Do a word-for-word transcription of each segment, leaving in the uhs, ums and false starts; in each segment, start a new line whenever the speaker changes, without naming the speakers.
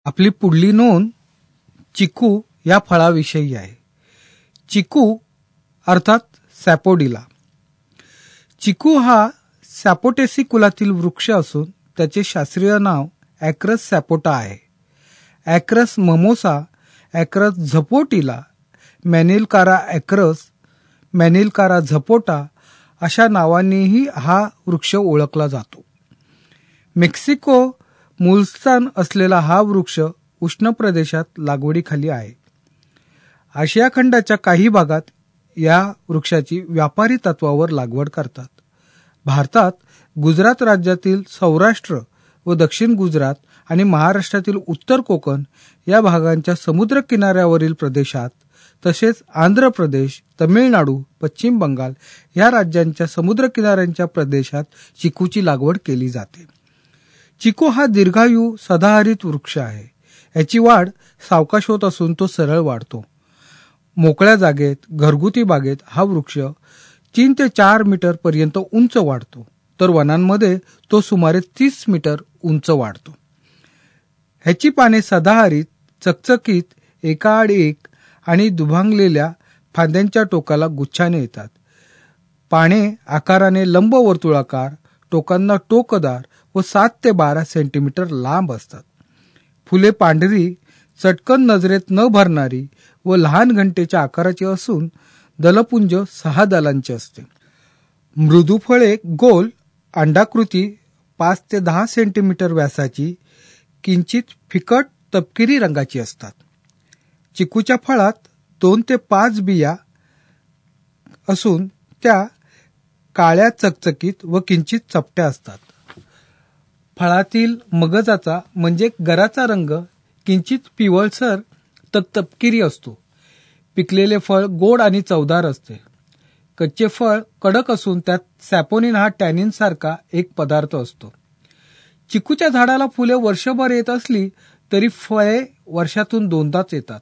आपली पुढली नोंद चिकू या फळाविषयी आहे. चिकू अर्थात सॅपोडिला. चिकू हा सॅपोटेसी कुलातील वृक्ष असून त्याचे शास्त्रीय नाव ॲक्रस सॅपोटा आहे. ॲक्रस ममोसा, ॲक्रस झपोटिला, मॅनिलकारा ॲक्रस, मॅनिलकारा झपोटा अशा नावांनीही हा वृक्ष ओळखला जातो. मेक्सिको मूलस्थान असलेला हा वृक्ष उष्ण प्रदेशात लागवडीखाली आहे. आशिया खंडाच्या काही भागात या वृक्षाची व्यापारी तत्वावर लागवड करतात. भारतात गुजरात राज्यातील सौराष्ट्र व दक्षिण गुजरात आणि महाराष्ट्रातील उत्तर कोकण या भागांच्या समुद्र किनाऱ्यावरील प्रदेशात तसेच आंध्र प्रदेश, तमिळनाडू, पश्चिम बंगाल या राज्यांच्या समुद्र किनाऱ्यांच्या प्रदेशात चिकूची लागवड केली जाते. चिकू हा दीर्घायू सदाहरित वृक्ष आहे. याची वाढ सावकाश होत असून तो सरळ वाढतो. मोकळ्या जागेत, घरगुती बागेत हा वृक्ष तीन ते चार मीटर पर्यंत उंच वाढतो, तर वनांमध्ये तो सुमारे तीस मीटर उंच वाढतो. ह्याची पाने सदाहरित, चकचकीत, एकाआड एक आणि दुभांगलेल्या फांद्यांच्या टोकाला गुच्छाने येतात. पाने आकाराने लंबवर्तुळाकार, टोकांना टोकदार व सात ते बारा सेंटीमीटर लांब असतात. फुले पांढरी, चटकन नजरेत न भरणारी व लहान घंटेच्या आकाराची असून दलपुंज सहा दलांचे असते. मृदू फळे गोल, अंडाकृती, पाच ते दहा सेंटीमीटर व्यासाची, किंचित फिकट तपकिरी रंगाची असतात. चिकूच्या फळात दोन ते पाच बिया असून त्या काळ्या, चकचकीत व किंचित चपट्या असतात. फळातील मगजाचा म्हणजे गराचा रंग किंचित पिवळसर तर तपकिरी असतो. पिकलेले फळ गोड आणि चवदार असते. कच्चे फळ कडक असून त्यात सॅपोनिन हा टॅनिन सारखा एक पदार्थ असतो. चिकूच्या झाडाला फुले वर्षभर येत असली तरी फळे वर्षातून दोनदाच येतात.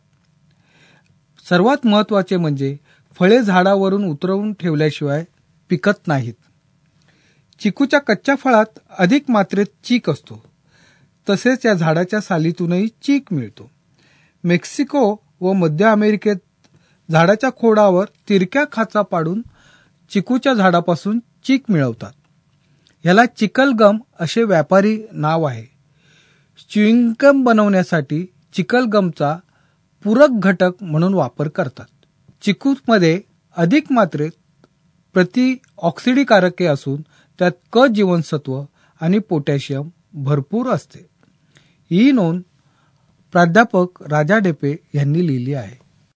सर्वात महत्त्वाचे म्हणजे फळे झाडावरून उतरवून ठेवल्याशिवाय पिकत नाहीत. चिकूच्या कच्च्या फळात अधिक मात्रेत चीक असतो. तसेच या झाडाच्या सालीतूनही चीक मिळतो. मेक्सिको व मध्य अमेरिकेत झाडाच्या खोडावर तिरक्या खाचा पाडून चिकूच्या झाडापासून चीक मिळवतात. याला चिकलगम असे व्यापारी नाव आहे. च्युइंगम बनवण्यासाठी चिकलगमचा पूरक घटक म्हणून वापर करतात. चिकूमध्ये अधिक मात्रेत प्रतिऑक्सिडीकारके असून त्यात क जीवनसत्व आणि पोटॅशियम भरपूर असते. ही नोंद प्राध्यापक राजा डेपे यांनी लिहिली आहे.